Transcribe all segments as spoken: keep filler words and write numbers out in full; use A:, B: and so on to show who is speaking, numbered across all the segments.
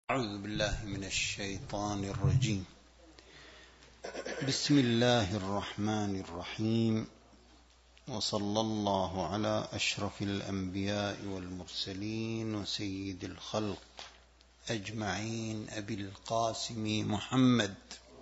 A: أعوذ بالله من الشيطان الرجيم. بسم الله الرحمن الرحيم، وصلى الله على أشرف الأنبياء والمرسلين وسيد الخلق أجمعين أبي القاسم محمد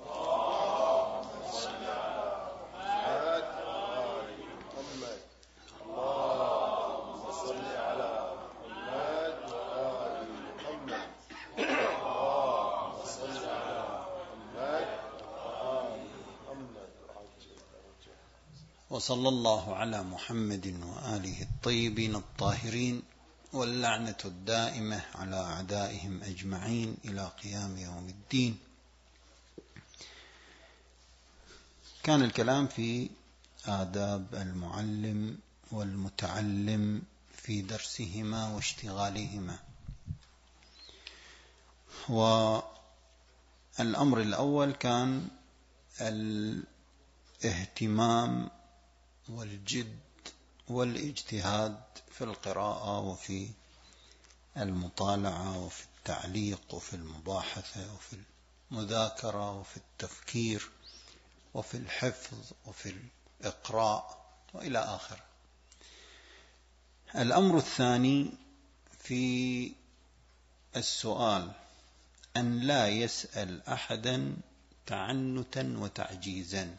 A: وصلى الله على محمد وآله الطيبين الطاهرين، واللعنة الدائمة على أعدائهم أجمعين إلى قيام يوم الدين. كان الكلام في آداب المعلم والمتعلم في درسهما واشتغالهما، والأمر الأول كان الاهتمام والجد والاجتهاد في القراءة وفي المطالعة وفي التعليق وفي المباحثة وفي المذاكرة وفي التفكير وفي الحفظ وفي الإقراء وإلى آخره. الأمر الثاني في السؤال أن لا يسأل أحدا تعنتا وتعجيزا.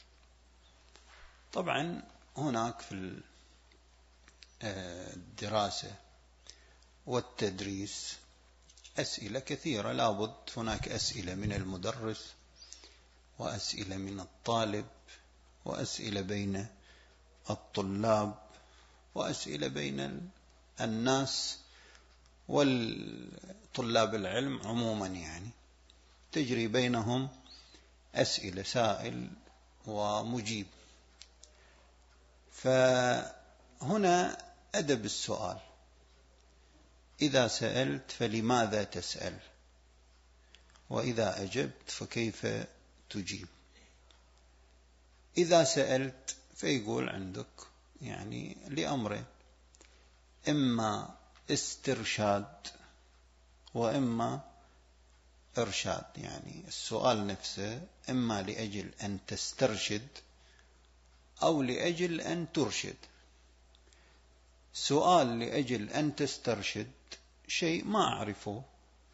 A: طبعا هناك في الدراسة والتدريس أسئلة كثيرة، لابد هناك أسئلة من المدرس وأسئلة من الطالب وأسئلة بين الطلاب وأسئلة بين الناس والطلاب العلم عموما، يعني تجري بينهم أسئلة سائل ومجيب. فهنا أدب السؤال، إذا سألت فلماذا تسأل، وإذا أجبت فكيف تجيب. إذا سألت فيقول عندك يعني لأمرين، إما استرشاد وإما إرشاد، يعني السؤال نفسه إما لأجل أن تسترشد أو لأجل أن ترشد. سؤال لأجل أن تسترشد شيء ما أعرفه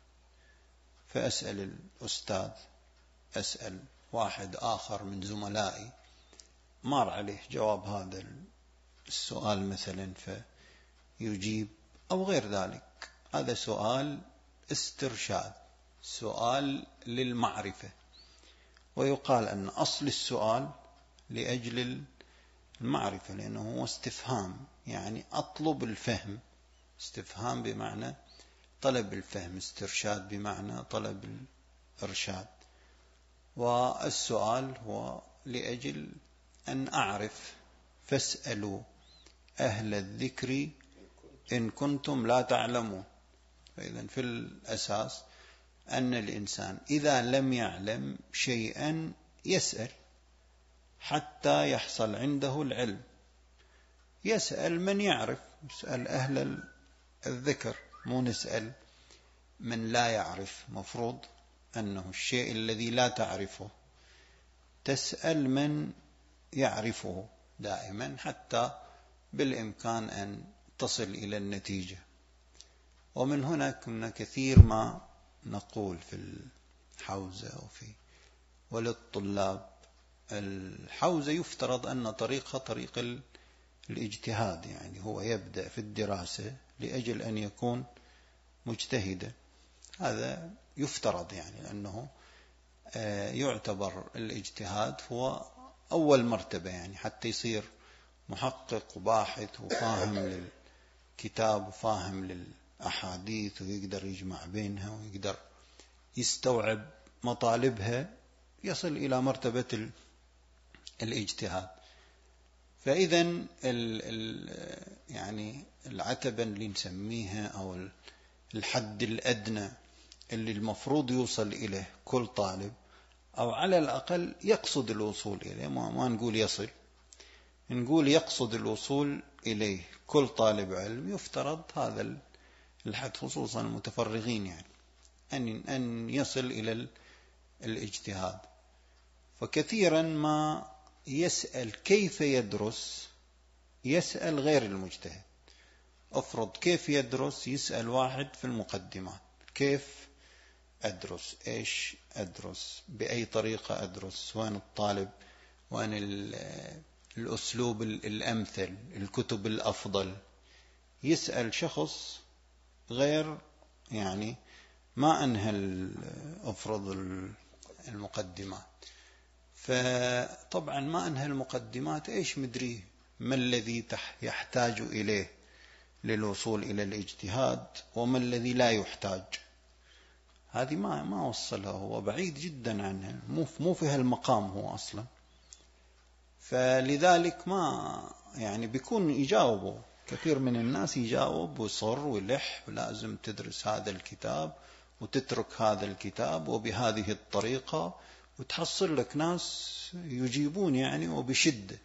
A: فأسأل الأستاذ، أسأل واحد آخر من زملائي مر عليه جواب هذا السؤال مثلا فيجيب أو غير ذلك. هذا سؤال استرشاد، سؤال للمعرفة، ويقال أن أصل السؤال لأجل المعرفة، لأنه هو استفهام، يعني أطلب الفهم. استفهام بمعنى طلب الفهم، استرشاد بمعنى طلب الإرشاد. والسؤال هو لأجل أن أعرف، فاسألوا أهل الذكر إن كنتم لا تعلمون. فإذا في الأساس أن الإنسان إذا لم يعلم شيئا يسأل حتى يحصل عنده العلم. يسأل من يعرف، يسأل أهل الذكر، مو نسأل من لا يعرف. مفروض أنه الشيء الذي لا تعرفه تسأل من يعرفه دائما، حتى بالإمكان أن تصل إلى النتيجة. ومن هنا كنا كثير ما نقول في الحوزة وفي وللطلاب، الحوزة يفترض أن طريقها طريق الاجتهاد، يعني هو يبدأ في الدراسة لأجل أن يكون مجتهدا. هذا يفترض، يعني لأنه يعتبر الاجتهاد هو أول مرتبة، يعني حتى يصير محقق وباحث وفاهم للكتاب وفاهم للأحاديث ويقدر يجمع بينها ويقدر يستوعب مطالبها، يصل إلى مرتبة الاجتهاد. فإذا ال ال يعني العتبة اللي نسميها أو الحد الأدنى اللي المفروض يوصل إليه كل طالب، أو على الأقل يقصد الوصول إليه، ما, ما نقول يصل، نقول يقصد الوصول إليه كل طالب علم، يفترض هذا الحد، خصوصا المتفرغين يعني أن أن يصل إلى الاجتهاد. فكثيرا ما يسأل كيف يدرس، يسأل غير المجتهد. أفرض كيف يدرس، يسأل واحد في المقدمات كيف أدرس، إيش أدرس، بأي طريقة أدرس، وين الطالب، وين الأسلوب الأمثل، الكتب الأفضل. يسأل شخص غير يعني ما أنهى أفرض المقدمات. فطبعا ما أنهى المقدمات، إيش مدريه ما الذي يحتاج إليه للوصول إلى الاجتهاد وما الذي لا يحتاج. هذه ما ما وصلها، هو بعيد جدا عنها، مو مو في هالمقام هو أصلا. فلذلك ما يعني بيكون يجاوبوا كثير من الناس، يجاوب ويصر ويلح ولازم تدرس هذا الكتاب وتترك هذا الكتاب وبهذه الطريقة، وتحصل لك ناس يجيبون يعني وبشدة.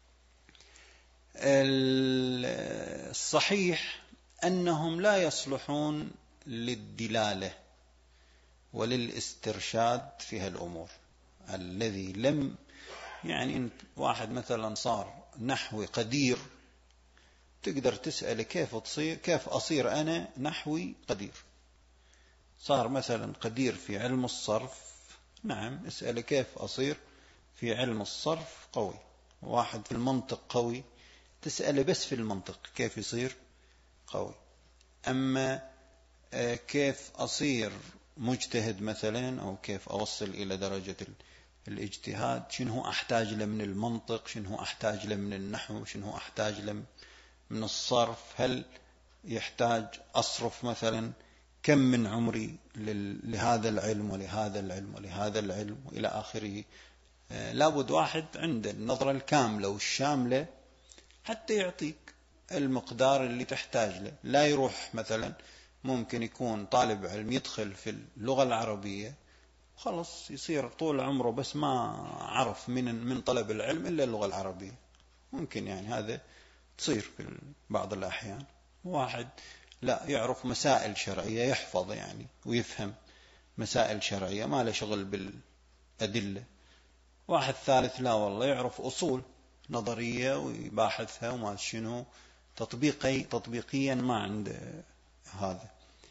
A: الصحيح أنهم لا يصلحون للدلالة وللاسترشاد في هالأمور. الذي لم يعني واحد مثلا صار نحوي قدير، تقدر تسأله كيف تصير، كيف أصير أنا نحوي قدير. صار مثلا قدير في علم الصرف، نعم اسأله كيف أصير في علم الصرف قوي. واحد في المنطق قوي، تسأله بس في المنطق كيف يصير قوي. أما كيف أصير مجتهد مثلا، أو كيف أوصل إلى درجة الاجتهاد، شنو أحتاج له من المنطق، شنو أحتاج له من النحو، شنو أحتاج له من الصرف، هل يحتاج أصرف مثلا كم من عمري لهذا العلم ولهذا العلم ولهذا العلم وإلى آخره. لابد واحد عنده النظرة الكاملة والشاملة حتى يعطيك المقدار اللي تحتاج له. لا يروح مثلا، ممكن يكون طالب علم يدخل في اللغة العربية خلص يصير طول عمره بس ما عرف من من طلب العلم إلا اللغة العربية. ممكن يعني هذا تصير في بعض الأحيان. واحد لا يعرف مسائل شرعية، يحفظ يعني ويفهم مسائل شرعية، ما له شغل بالأدلة. واحد ثالث لا والله يعرف أصول نظرية ويباحثها وما شنو، تطبيقي تطبيقيا ما عنده هذا.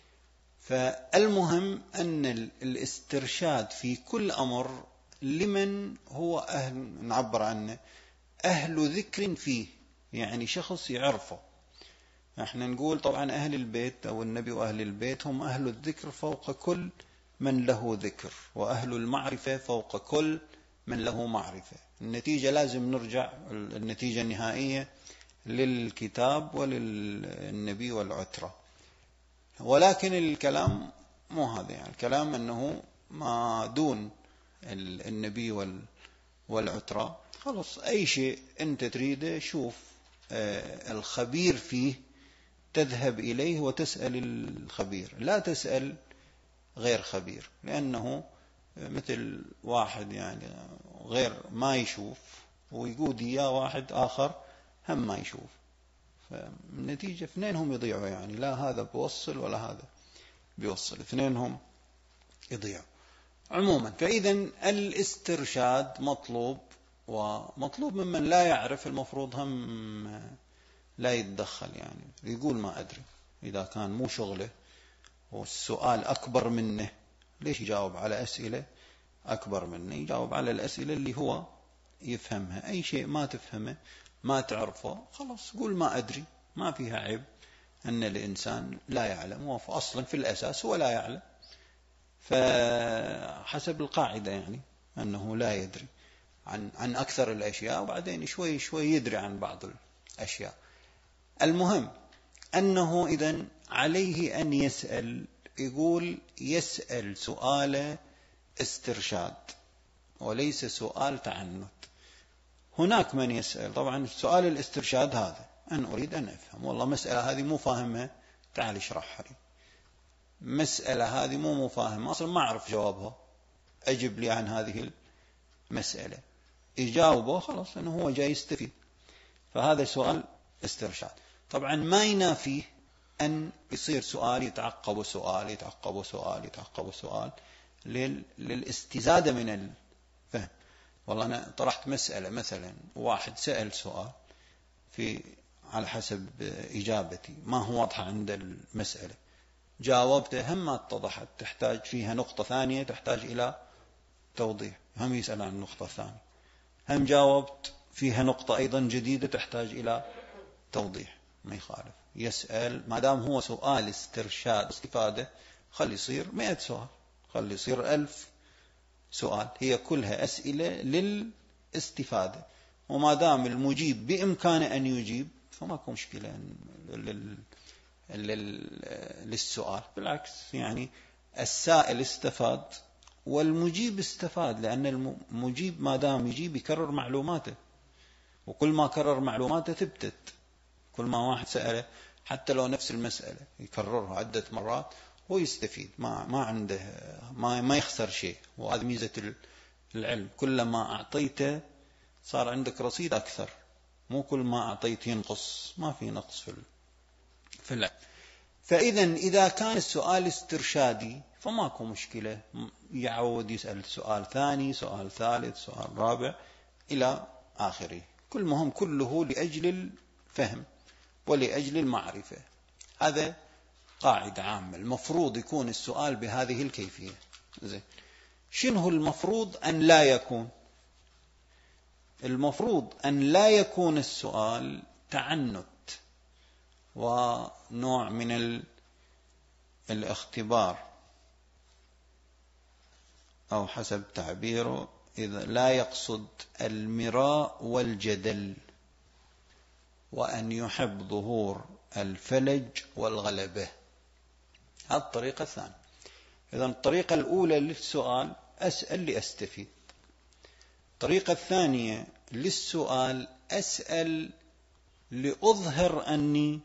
A: فالمهم أن الاسترشاد في كل أمر لمن هو أهل، نعبر عنه أهل ذكر فيه، يعني شخص يعرفه. احنا نقول طبعا أهل البيت أو النبي وأهل البيت هم أهل الذكر فوق كل من له ذكر، وأهل المعرفة فوق كل من له معرفة. النتيجة لازم نرجع النتيجة النهائية للكتاب وللنبي والعترة. ولكن الكلام مو هذا، يعني الكلام أنه ما دون النبي والعترة خلص أي شيء أنت تريده شوف الخبير فيه، تذهب إليه وتسأل الخبير، لا تسأل غير خبير، لأنه مثل واحد يعني غير ما يشوف ويقود إياه واحد آخر هم ما يشوف، فالنتيجة اثنينهم يضيعوا، يعني لا هذا بيوصل ولا هذا بيوصل، اثنينهم يضيعوا عموما. فإذا الاسترشاد مطلوب، ومطلوب ممن لا يعرف المفروض هم لا يتدخل، يعني يقول ما أدري. إذا كان مو شغله والسؤال أكبر منه، ليش يجاوب على أسئلة أكبر منه؟ يجاوب على الأسئلة اللي هو يفهمها. أي شيء ما تفهمه ما تعرفه خلاص قول ما أدري، ما فيها عيب أن الإنسان لا يعلم، وأصلا في الأساس هو لا يعلم، فحسب القاعدة يعني أنه لا يدري عن عن أكثر الأشياء، وبعدين شوي شوي يدري عن بعض الأشياء. المهم أنه إذن عليه أن يسأل، يقول يسأل سؤال استرشاد وليس سؤال تعنت. هناك من يسأل طبعا سؤال الاسترشاد هذا، أن أريد أن أفهم، والله مسألة هذه مو فاهمها تعال اشرحها لي، مسألة هذه مو مفاهمة أصلا ما أعرف جوابها، أجب لي عن هذه المسألة. يجاوبه خلاص أنه هو جاي يستفيد، فهذا سؤال استرشاد. طبعا ما ينافيه أن يصير سؤال يتعقب سؤال يتعقب سؤال يتعقب سؤال للاستزادة من الفهم. والله أنا طرحت مسألة مثلا، واحد سأل سؤال في على حسب إجابتي ما هو واضحة عند المسألة، جاوبته هم ما اتضحت، تحتاج فيها نقطة ثانية تحتاج إلى توضيح، هم يسأل عن النقطة الثانية، هم جاوبت فيها نقطة أيضا جديدة تحتاج إلى توضيح، ما يخالف يسأل، ما دام هو سؤال استرشاد استفادة خلي يصير مئة سؤال، خلي يصير ألف سؤال، هي كلها أسئلة للاستفادة، وما دام المجيب بإمكانه أن يجيب فماكو مشكلة للسؤال، بالعكس يعني السائل استفاد والمجيب استفاد، لأن المجيب ما دام يجيب يكرر معلوماته، وكل ما كرر معلوماته ثبتت، كل ما واحد سأله حتى لو نفس المسألة يكررها عدة مرات هو يستفيد، ما ما عنده ما ما يخسر شيء، وهذه ميزة العلم، كلما أعطيته صار عندك رصيد أكثر، مو كل ما أعطيت ينقص، ما في نقص في في العلم. فإذا إذا كان السؤال استرشادي فماكو مشكلة، يعود يسأل سؤال ثاني سؤال ثالث سؤال رابع إلى آخره، كل مهم كله لأجل الفهم ولأجل المعرفة. هذا قاعدة عامة، المفروض يكون السؤال بهذه الكيفية. زين، شنو المفروض أن لا يكون؟ المفروض أن لا يكون السؤال تعنت ونوع من الاختبار، أو حسب تعبيره إذا لا يقصد المراء والجدل، وأن يحب ظهور الفلج والغلبة. هذه الطريقة الثانية. إذن الطريقة الأولى للسؤال أسأل لأستفيد، الطريقة الثانية للسؤال أسأل لأظهر أني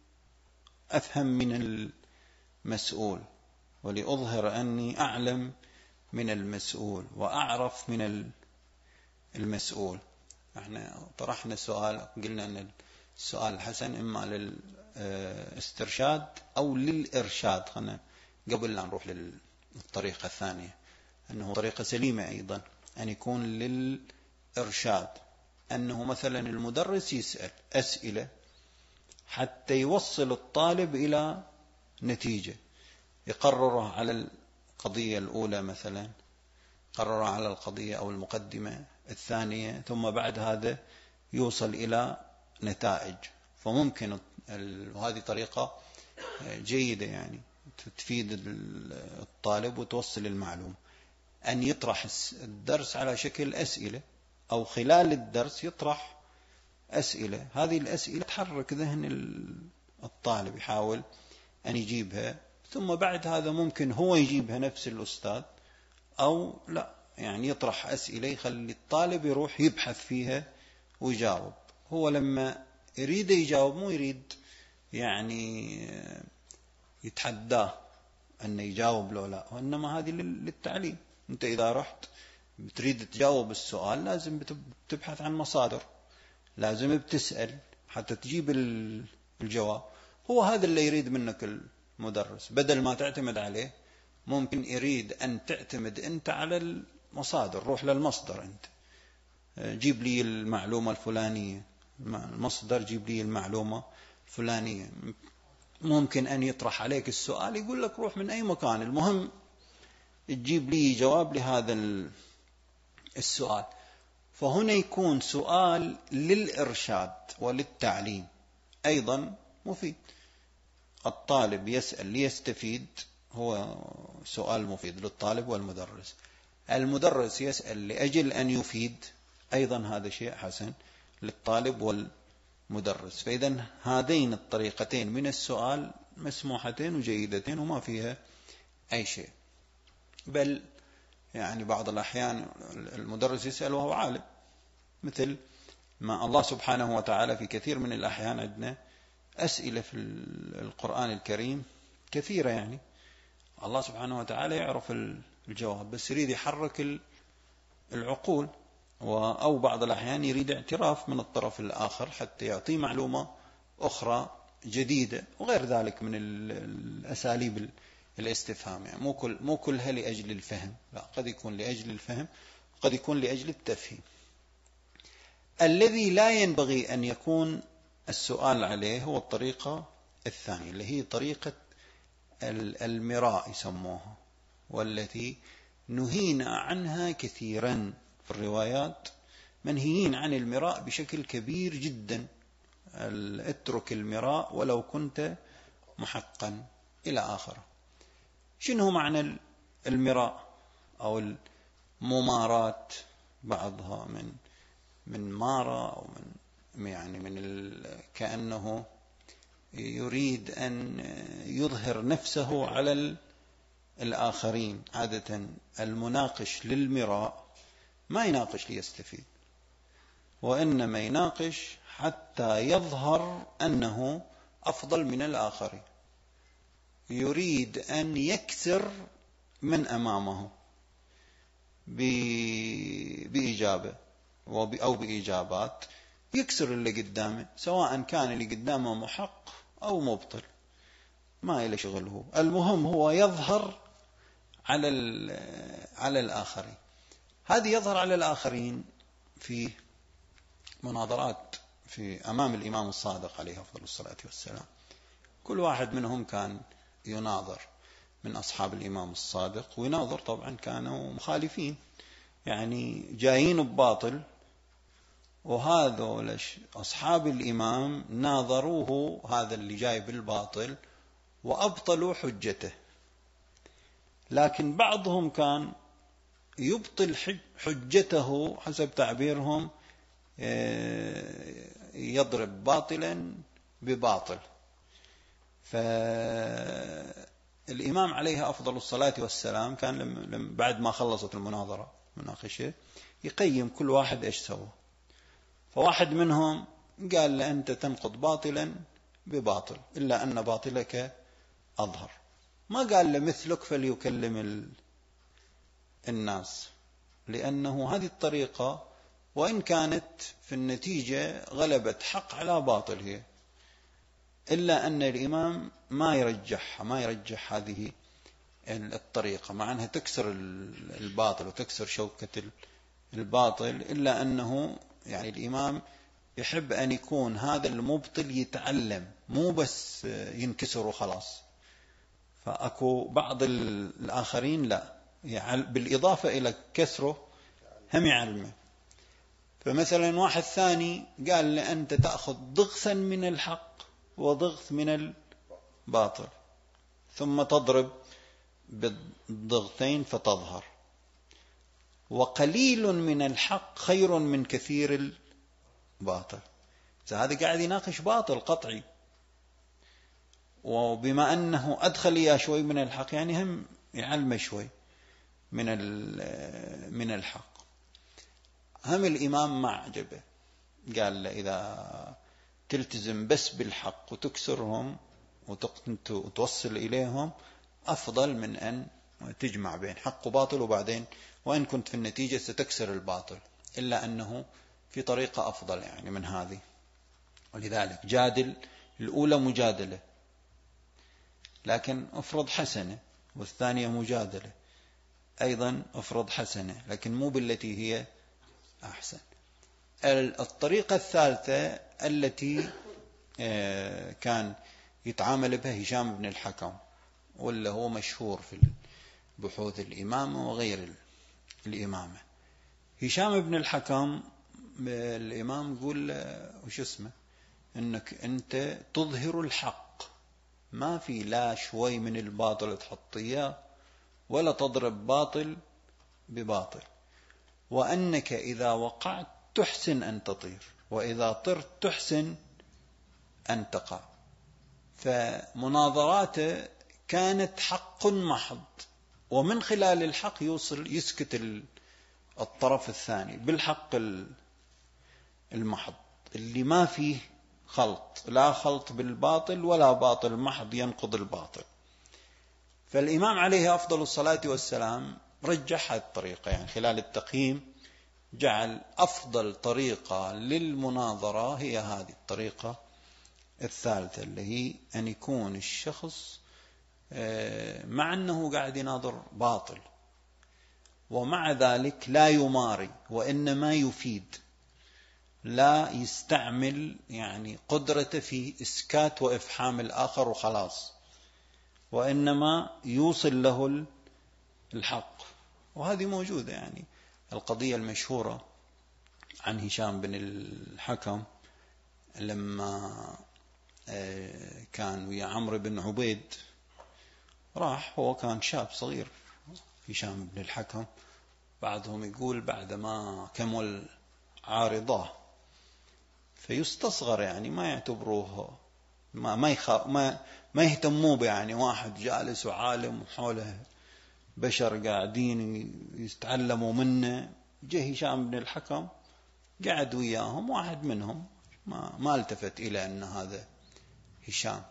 A: أفهم من المسؤول، ولأظهر أني أعلم من المسؤول وأعرف من المسؤول. احنا طرحنا السؤال، قلنا أن السؤال الحسن إما للاسترشاد أو للإرشاد، خلنا قبل لا نروح للطريقة الثانية أنه طريقة سليمة أيضا أن يكون للإرشاد، أنه مثلا المدرس يسأل أسئلة حتى يوصل الطالب إلى نتيجة، يقرره على القضية الأولى مثلا، قرره على القضية أو المقدمة الثانية، ثم بعد هذا يوصل إلى نتائج. فممكن، وهذه طريقة جيدة يعني تفيد الطالب وتوصل المعلومة، أن يطرح الدرس على شكل أسئلة، أو خلال الدرس يطرح أسئلة، هذه الأسئلة تحرك ذهن الطالب يحاول أن يجيبها، ثم بعد هذا ممكن هو يجيبها نفس الأستاذ، أو لا يعني يطرح أسئلة يخلي الطالب يروح يبحث فيها ويجاوب. هو لما يريد يجاوب مو يريد يعني يتحداه أن يجاوب لو لا، وإنما هذه للتعليم. أنت إذا رحت بتريد تجاوب السؤال لازم بتبحث عن مصادر، لازم بتسأل حتى تجيب الجواب. هو هذا اللي يريد منك المدرس، بدل ما تعتمد عليه ممكن يريد أن تعتمد أنت على المصادر، روح للمصدر، أنت جيب لي المعلومة الفلانية، المصدر جيب لي المعلومة الفلانية. ممكن أن يطرح عليك السؤال يقول لك روح من أي مكان، المهم تجيب لي جواب لهذا السؤال. فهنا يكون سؤال للإرشاد وللتعليم أيضا مفيد، الطالب يسأل ليستفيد، هو سؤال مفيد للطالب والمدرس، المدرس يسأل لأجل أن يفيد، أيضا هذا شيء حسن للطالب والمدرس. فإذا هذين الطريقتين من السؤال مسموحتين وجيدتين وما فيها أي شيء، بل يعني بعض الأحيان المدرس يسأل وهو عالم، مثل ما الله سبحانه وتعالى في كثير من الأحيان عندنا أسئلة في القرآن الكريم كثيرة، يعني الله سبحانه وتعالى يعرف الجواب بس يريد يحرك العقول، أو بعض الأحيان يريد اعتراف من الطرف الآخر حتى يعطي معلومة أخرى جديدة وغير ذلك من الأساليب الاستفهام. يعني مو كل مو كلها لأجل الفهم، لا، قد يكون لأجل الفهم، قد يكون لأجل التفهيم. الذي لا ينبغي أن يكون السؤال عليه هو الطريقة الثانية، اللي هي طريقة المراء يسموها، والتي نهينا عنها كثيرا في الروايات، منهيين عن المراء بشكل كبير جدا. اترك المراء ولو كنت محقا إلى آخره. شنو معنى المراء أو الممارات؟ بعضها من من مارة أو من يعني من كأنه يريد أن يظهر نفسه على الآخرين. عادة المناقش للمراء ما يناقش ليستفيد، وإنما يناقش حتى يظهر أنه أفضل من الآخرين، يريد أن يكسر من أمامه بإجابة أو بإجابات، يكسر اللي قدامه، سواء كان اللي قدامه محق أو مبطل، ما إلى شغله، المهم هو يظهر على على الآخرين. هذه يظهر على الآخرين في مناظرات في أمام الإمام الصادق عليه أفضل الصلاة والسلام. كل واحد منهم كان يناظر من أصحاب الإمام الصادق، ويناظر طبعا كانوا مخالفين، يعني جايين بباطل، وهذا أصحاب الإمام ناظروه، هذا اللي جاي بالباطل، وأبطلوا حجته. لكن بعضهم كان يبطل حجته حسب تعبيرهم، يضرب باطلا بباطل. فالإمام عليه أفضل الصلاة والسلام كان لم بعد ما خلصت المناظرة مناقشة يقيم كل واحد إيش سوى. فواحد منهم قال له: أنت تنقض باطلا بباطل، إلا أن باطلك أظهر. ما قال له مثلك فليكلم الناس، لأنه هذه الطريقة وإن كانت في النتيجة غلبت حق على باطل هي، إلا أن الإمام ما يرجح ما يرجح هذه الطريقة، مع أنها تكسر الباطل وتكسر شوكة الباطل، إلا أنه يعني الإمام يحب أن يكون هذا المبطل يتعلم، مو بس ينكسر وخلاص. فأكو بعض الآخرين لا، بالإضافة إلى كسره هم يعلمه. فمثلا واحد ثاني قال له: أنت تأخذ ضغثا من الحق وضغث من الباطل، ثم تضرب بالضغثين فتظهر، وقليل من الحق خير من كثير الباطل. هذا قاعد يناقش باطل قطعي، وبما أنه أدخل إياه شوي من الحق، يعني هم يعلم شوي من من الحق. هم الإمام ما عجبه، قال له: إذا تلتزم بس بالحق وتكسرهم وتوصل إليهم أفضل من أن تجمع بين حق وباطل، وبعدين وإن كنت في النتيجة ستكسر الباطل، إلا أنه في طريقة أفضل يعني من هذه. ولذلك جادل، الأولى مجادلة لكن أفرض حسنة، والثانية مجادلة أيضا أفرض حسنة لكن مو بالتي هي أحسن. الطريقة الثالثة التي كان يتعامل بها هشام بن الحكم، ولا هو مشهور في بحوث الإمامة وغير الإمامة. هشام بن الحكم الإمام يقول وش اسمه، إنك أنت تظهر الحق، ما في لا شوي من الباطل تحطيه، ولا تضرب باطل بباطل، وأنك إذا وقعت تحسن أن تطير، وإذا طرت تحسن أن تقع. فمناظراته كانت حق محض، ومن خلال الحق يوصل يسكت الطرف الثاني بالحق المحض اللي ما فيه خلط، لا خلط بالباطل ولا باطل محض ينقض الباطل. فالإمام عليه أفضل الصلاة والسلام رجح هذه الطريقة، يعني خلال التقييم جعل أفضل طريقة للمناظرة هي هذه الطريقة الثالثة اللي هي أن يكون الشخص مع أنه قاعد يناظر باطل ومع ذلك لا يماري وإنما يفيد، لا يستعمل يعني قدرته في إسكات وإفحام الآخر وخلاص، وإنما يوصل له الحق. وهذه موجودة، يعني القضية المشهورة عن هشام بن الحكم لما كان ويا عمرو بن عبيد، راح هو كان شاب صغير هشام بن الحكم، بعضهم يقول بعدما كمل عارضاه، فيستصغر يعني ما يعتبروه ما ما يخ... ما ما يهتموا به، يعني واحد جالس وعالم وحوله بشر قاعدين يتعلموا منه. جه هشام بن الحكم قعد وياهم، واحد منهم ما ما التفت إلى أن هذا هشام،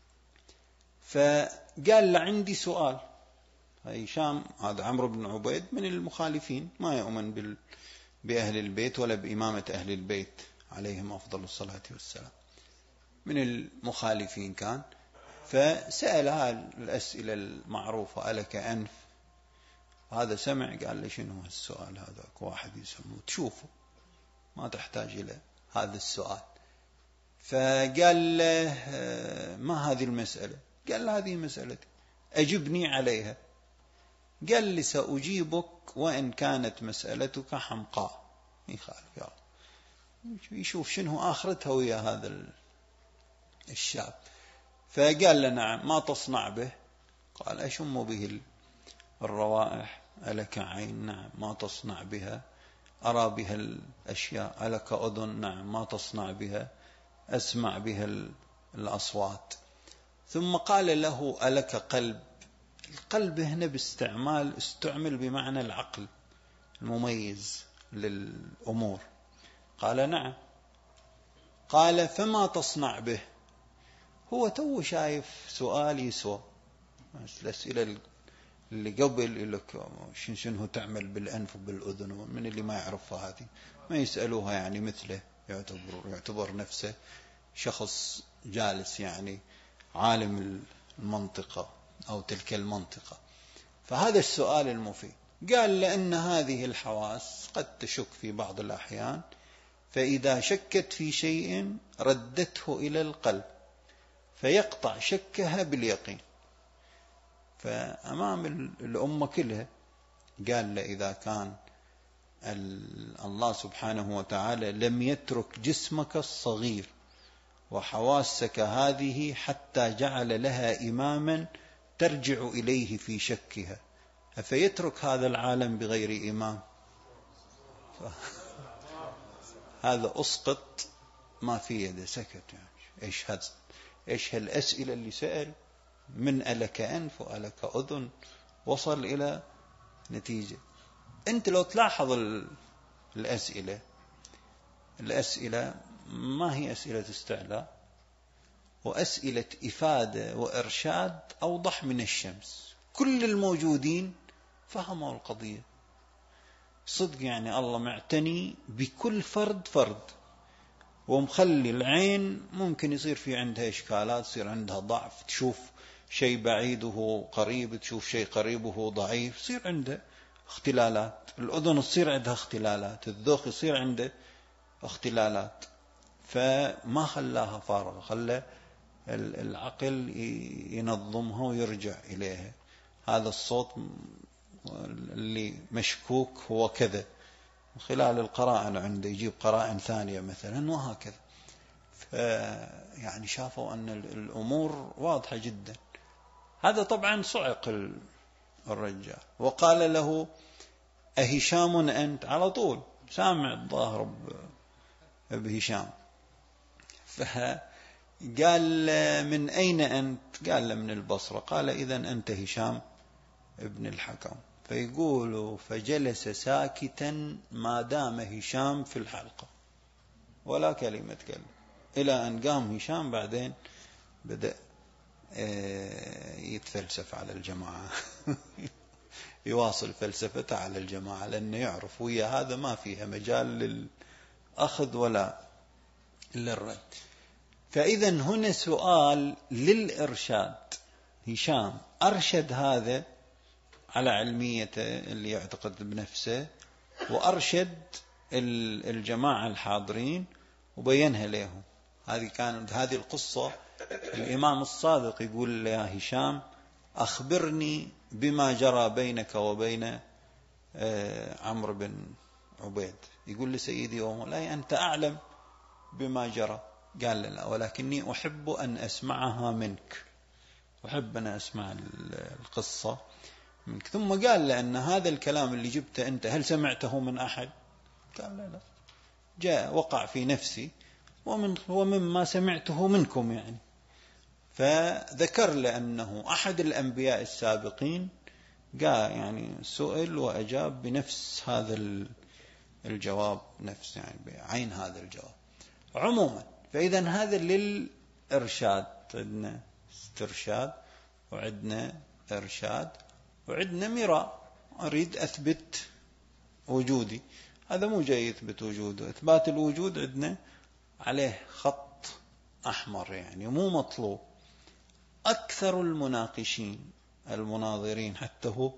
A: فقال له عندي سؤال. هشام هذا عمرو بن عبيد من المخالفين، ما يؤمن بال... بأهل البيت ولا بإمامة أهل البيت عليهم أفضل الصلاة والسلام، من المخالفين كان. فسألها الأسئلة المعروفة: ألك أنف؟ هذا سمع قال له: شنو السؤال هذا؟ واحد يسموه تشوفه، ما تحتاج إلى هذا السؤال. فقال له: ما هذه المسألة؟ قال له: هذه مسألتي، أجبني عليها. قال لي: سأجيبك وإن كانت مسألتك حمقاء. يخالف يا يشوف شنو آخرتها ويا هذا الشاب. فقال له: نعم. ما تصنع به؟ قال: أشم به الروائح. ألك عين؟ نعم. ما تصنع بها؟ أرى بها الأشياء. ألك أذن؟ نعم. ما تصنع بها؟ أسمع بها الأصوات. ثم قال له: ألك قلب؟ القلب هنا باستعمال استعمل بمعنى العقل المميز للأمور. قال: نعم. قال: فما تصنع به؟ هو تو شايف سؤال يسوى الأسئلة اللي قبل لك شنو تعمل بالأنف وبالأذن، من اللي ما يعرفها هذه ما يسألوها، يعني مثله يعتبر يعتبر نفسه شخص جالس يعني عالم المنطقة أو تلك المنطقة. فهذا السؤال المفيد. قال: لأن هذه الحواس قد تشك في بعض الأحيان، فإذا شكت في شيء ردته إلى القلب فيقطع شكها باليقين. فأمام الأمة كلها قال له: إذا كان الله سبحانه وتعالى لم يترك جسمك الصغير وحواسك هذه حتى جعل لها إماما ترجع إليه في شكها، أفيترك هذا العالم بغير إمام؟ هذا أسقط ما في يده، سكت. يعني إيش هذا؟ إيش هالأسئلة اللي سأل؟ من ألك أنف وألك أذن وصل إلى نتيجة. أنت لو تلاحظ الأسئلة الأسئلة ما هي أسئلة استعلاء، وأسئلة إفادة وإرشاد أوضح من الشمس. كل الموجودين فهموا القضية صدق، يعني الله معتني بكل فرد فرد، ومخلي العين ممكن يصير في عندها إشكالات، يصير عندها ضعف، تشوف شيء بعيده قريب، تشوف شيء قريبه ضعيف، يصير عنده اختلالات. الأذن يصير عندها اختلالات، الذوق يصير عنده اختلالات. فما خلاها فارغة، خلى العقل ينظمها ويرجع إليها. هذا الصوت اللي مشكوك هو كذا، خلال القرائن عنده يجيب قرائن ثانية مثلا، وهكذا. يعني شافوا أن الأمور واضحة جدا. هذا طبعا صعق الرجال وقال له: أهشام أنت؟ على طول سامع الظاهر بهشام. فقال: من أين أنت؟ قال: من البصرة. قال: إذن أنت هشام ابن الحكم. فيقول: فجلس ساكتا ما دام هشام في الحلقة ولا كلمة تكلم، إلى أن قام هشام بعدين بدأ يتفلسف على الجماعة يواصل فلسفته على الجماعة، لأنه يعرف ويا هذا ما فيها مجال للأخذ ولا للرد. فإذا هنا سؤال للإرشاد. هشام أرشد هذا على علميته اللي يعتقد بنفسه، وأرشد الجماعة الحاضرين وبينها لهم. هذه كانت هذه القصة. الإمام الصادق يقول يا هشام أخبرني بما جرى بينك وبين عمرو بن عبيد. يقول لسيدي ومولاي أنت أعلم بما جرى. قال لا، ولكني أحب أن أسمعها منك، أحب أن أسمع القصة منك. ثم قال لأن هذا الكلام اللي جبته أنت هل سمعته من أحد؟ قال لا لا، جاء وقع في نفسي ومن ومما سمعته منكم يعني. فذكر لأنه أحد الأنبياء السابقين جاء يعني سئل وأجاب بنفس هذا الجواب، نفس يعني بعين هذا الجواب. عموما فإذا هذا للإرشاد. عندنا استرشاد وعندنا إرشاد وعندنا مراء. أريد أثبت وجودي، هذا مو جاي يثبت وجوده. إثبات الوجود عندنا عليه خط أحمر، يعني مو مطلوب. أكثر المناقشين المناظرين حتى هو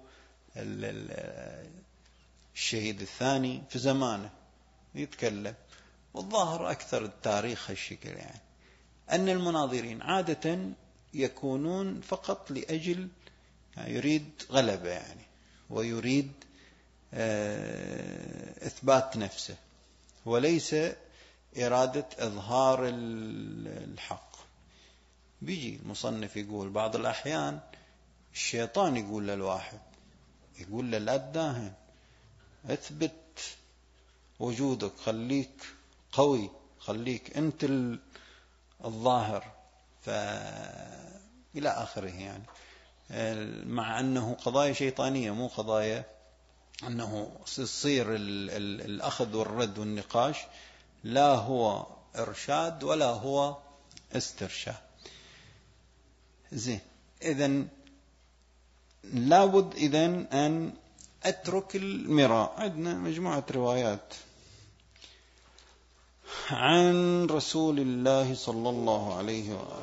A: الشهيد الثاني في زمانه يتكلم، والظاهر أكثر التاريخ هالشكل، يعني أن المناظرين عادة يكونون فقط لأجل يعني يريد غلبة يعني، ويريد إثبات نفسه، وليس إرادة إظهار الحق. بيجي المصنف يقول بعض الأحيان الشيطان يقول للواحد، يقول له لا تداهن، اثبت وجودك، خليك قوي، خليك أنت الظاهر، فإلى آخره يعني. مع أنه قضايا شيطانية، مو قضايا أنه يصير الأخذ والرد والنقاش، لا هو إرشاد ولا هو استرشاد. زين، إذن لابد إذن أن أترك المراء. عندنا مجموعة روايات عن رسول الله صلى الله عليه وآله.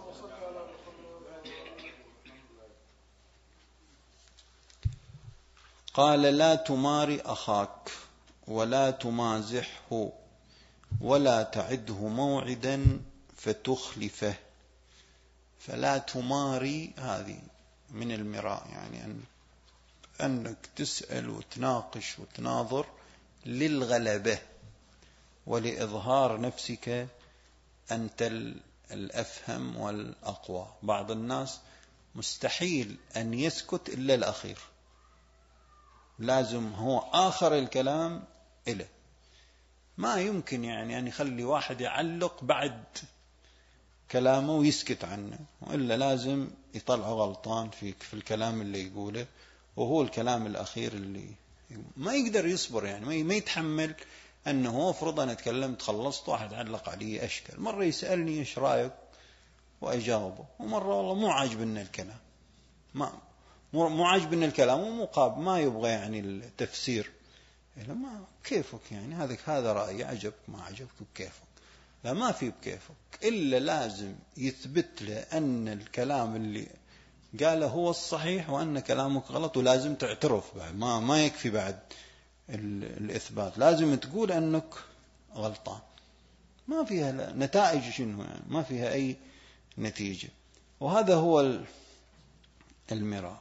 A: قال لا تماري أخاك ولا تمازحه ولا تعده موعدا فتخلفه. فلا تماري هذه من المراء، يعني أن أنك تسأل وتناقش وتناظر للغلبة ولإظهار نفسك أنت الأفهم والأقوى. بعض الناس مستحيل أن يسكت إلا الأخير، لازم هو آخر الكلام إله. ما يمكن يعني أن يخلي واحد يعلق بعد كلامه ويسكت عنه، وإلا لازم يطلع غلطان فيك في الكلام اللي يقوله، وهو الكلام الأخير اللي ما يقدر يصبر، يعني ما يتحمل أنه افرض أنا تكلمت خلصت واحد علق علي أشكال، مرة يسألني إيش رأيك وأجاوبه، ومرة والله مو عاجبني الكلام، ما مو عاجبني الكلام ومقابل ما يبغى يعني التفسير، ما كيفك يعني هذا هذا رأيي، عجبك ما عجبك بكيفك. لا، ما في بكيفك، إلا لازم يثبت له أن الكلام اللي قاله هو الصحيح وأن كلامك غلط، ولازم تعترف بعد، ما ما يكفي بعد الإثبات، لازم تقول أنك غلطان. ما فيها نتائج شنو يعني، ما فيها أي نتيجة. وهذا هو المراء.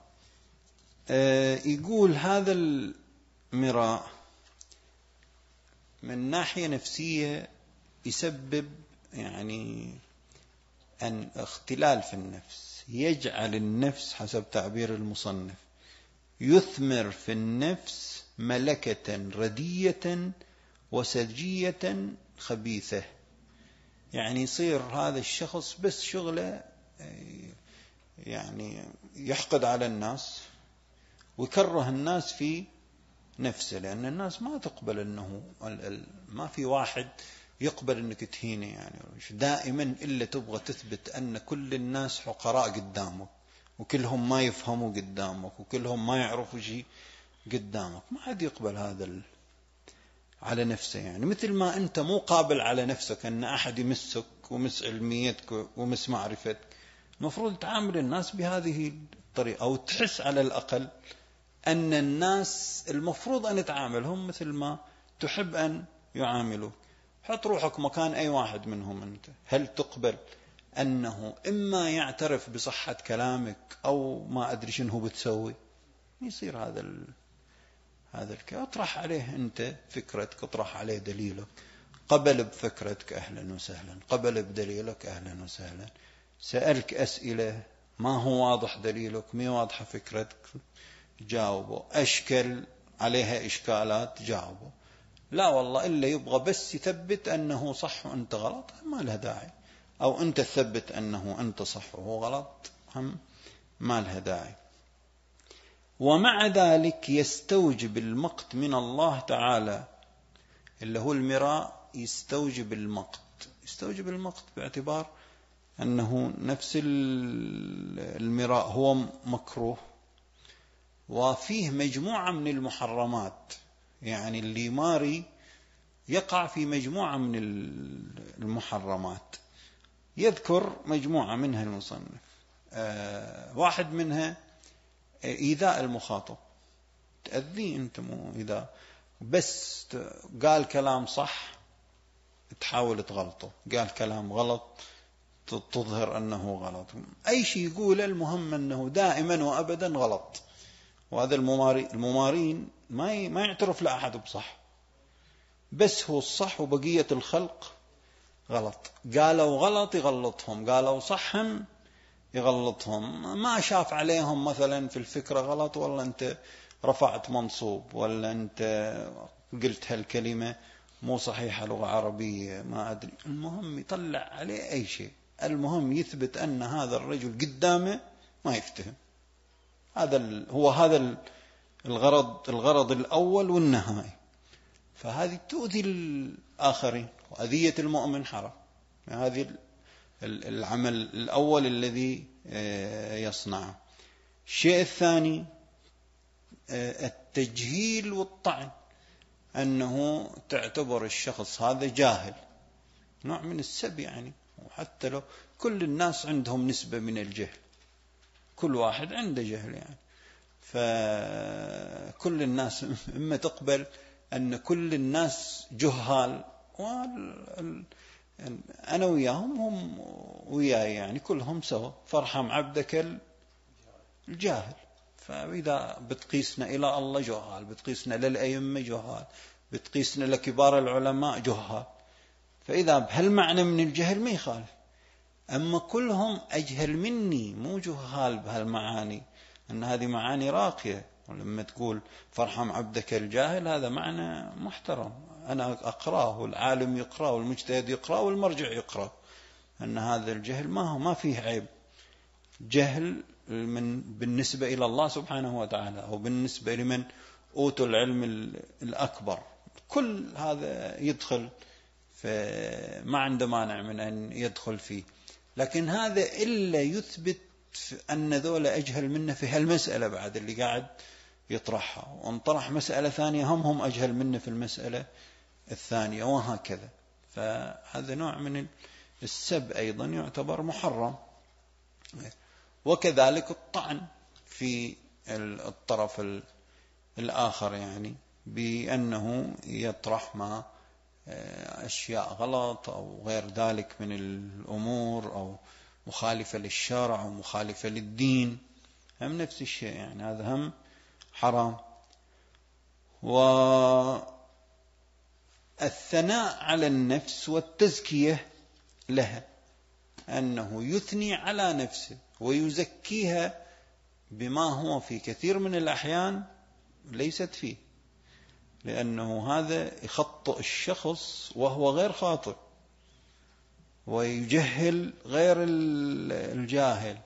A: يقول هذا المراء من ناحية نفسية يسبب يعني أن اختلال في النفس، يجعل النفس حسب تعبير المصنف يثمر في النفس ملكة ردية وسجية خبيثة. يعني يصير هذا الشخص بس شغله يعني يحقد على الناس ويكره الناس في نفسه، لأن الناس ما تقبل أنه ما في واحد يقبل أنك تهينه، يعني دائما إلا تبغى تثبت أن كل الناس حقراء قدامك، وكلهم ما يفهموا قدامك، وكلهم ما يعرفوا شيء قدامك. ما حد يقبل هذا على نفسه، يعني مثل ما أنت مو قابل على نفسك أن أحد يمسك ومس علميتك ومس معرفتك، المفروض تعامل الناس بهذه الطريقة، أو تحس على الأقل أن الناس المفروض أن تعاملهم مثل ما تحب أن يعاملوك. حط روحك مكان أي واحد منهم أنت، هل تقبل أنه إما يعترف بصحة كلامك أو ما أدري شنو بتسوي؟ يصير هذا ال... هذا الكلام. اطرح عليه أنت فكرتك، اطرح عليه دليلك، قبل بفكرتك أهلا وسهلا، قبل بدليلك أهلا وسهلا. سألك أسئلة ما هو واضح دليلك، ما واضحة فكرتك، جاوبه. أشكل عليها إشكالات، جاوبه. لا والله إلا يبغى بس يثبت أنه صح وأنت غلط، ما له داعي. أو أنت تثبت أنه أنت صح وهو غلط، هم ما له داعي. ومع ذلك يستوجب المقت من الله تعالى، اللي هو المراء يستوجب المقت. يستوجب المقت باعتبار أنه نفس المراء هو مكروه، وفيه مجموعة من المحرمات، يعني اللي يماري يقع في مجموعة من المحرمات. يذكر مجموعة منها المصنف. آه واحد منها إيذاء المخاطب، تأذيه أنت، مو إذا بس قال كلام صح تحاول تغلطه، قال كلام غلط تظهر أنه غلط. أي شيء يقوله المهم أنه دائما وأبدا غلط. وهذا المماري الممارين ما ما يعترف لأحد بصح، بس هو الصح وبقية الخلق غلط. قالوا غلط يغلطهم، قالوا صحهم يغلطهم. ما شاف عليهم مثلا في الفكرة غلط، والله أنت رفعت منصوب، ولا أنت قلت هالكلمة مو صحيحة لغة عربية، ما أدري. المهم يطلع عليه أي شيء، المهم يثبت أن هذا الرجل قدامه ما يفتهم. هذا هو هذا الغرض الغرض الأول والنهائي. فهذه تؤذي الآخرين، وأذية المؤمن حرام. هذه العمل الأول الذي يصنعه. الشيء الثاني التجهيل والطعن، أنه تعتبر الشخص هذا جاهل، نوع من السب يعني. وحتى لو كل الناس عندهم نسبة من الجهل، كل واحد عنده جهل يعني، فكل الناس إما تقبل أن كل الناس جهال، أنا وياهم هم وياي يعني كلهم سوا، فارحم عبدك الجاهل. فإذا بتقيسنا إلى الله جهال، بتقيسنا للأئمة جهال، بتقيسنا لكبار العلماء جهال، فإذا بهالمعنى من الجهل ما يخالف. أما كلهم أجهل مني، مو جهال بهالمعاني، أن هذه معاني راقية. ولما تقول فارحم عبدك الجاهل، هذا معنى محترم، أنا أقرأه، العالم يقرأه، والمجتهد يقرأه، والمرجع يقرأه، أن هذا الجهل ما هو ما فيه عيب. جهل من بالنسبة إلى الله سبحانه وتعالى، أو بالنسبة لمن أوتوا العلم الأكبر، كل هذا يدخل، فما عنده مانع من أن يدخل فيه. لكن هذا إلا يثبت أن ذولا أجهل منه في هالمسألة بعد اللي قاعد يطرحها، وانطرح مسألة ثانية هم هم أجهل منه في المسألة الثانية، وهكذا. فهذا نوع من السب أيضا يعتبر محرم. وكذلك الطعن في الطرف الآخر، يعني بأنه يطرح ما أشياء غلط أو غير ذلك من الأمور، أو مخالفة للشرع أو مخالفة للدين، هم نفس الشيء يعني، هذا هم حرام. والثناء على النفس والتزكية لها، أنه يثني على نفسه ويزكيها بما هو في كثير من الأحيان ليست فيه، لأنه هذا يخطئ الشخص وهو غير خاطئ، ويجهل غير الجاهل.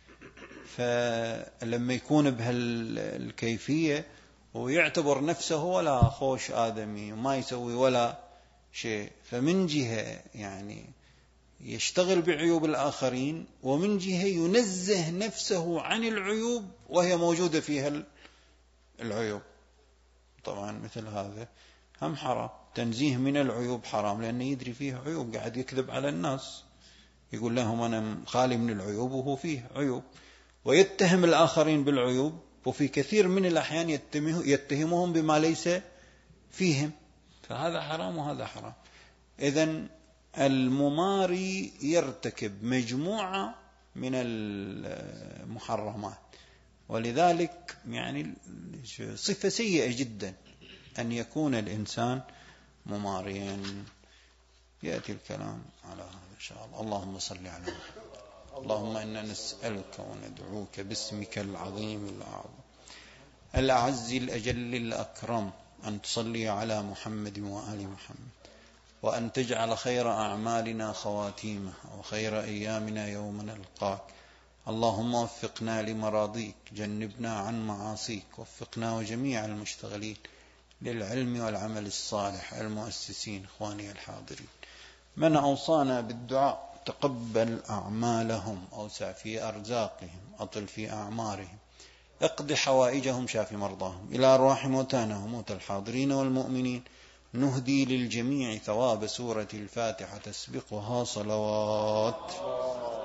A: فلما يكون بهالكيفية ويعتبر نفسه ولا خوش آدمي وما يسوي ولا شيء، فمن جهة يعني يشتغل بعيوب الآخرين، ومن جهة ينزه نفسه عن العيوب وهي موجودة فيها العيوب. طبعا مثل هذا هم حرام. تنزيه من العيوب حرام، لأنه يدري فيه عيوب، قاعد يكذب على الناس، يقول لهم أنا خالي من العيوب وهو فيه عيوب، ويتهم الآخرين بالعيوب، وفي كثير من الأحيان يتهمهم بما ليس فيهم، فهذا حرام وهذا حرام. إذن المماري يرتكب مجموعة من المحرمات، ولذلك يعني صفة سيئة جدا أن يكون الإنسان مماريا. يأتي الكلام على هذا إن شاء الله. اللهم صل على محمد. اللهم إنا نسألك وندعوك باسمك العظيم الأعظم الأعز الأجل الأكرم أن تصلي على محمد وآل محمد، وأن تجعل خير أعمالنا خواتيمه، وخير أيامنا يوم نلقاك. اللهم وفقنا لمراضيك، جنبنا عن معاصيك، وفقنا وجميع المشتغلين للعلم والعمل الصالح، المؤسسين إخواني الحاضرين. من أوصانا بالدعاء تقبل أعمالهم، أوسع في أرزاقهم، أطل في أعمارهم، اقض حوائجهم، شاف مرضاهم. إلى أرواح موتانا وموتى الحاضرين والمؤمنين نهدي للجميع ثواب سورة الفاتحة تسبقها صلوات.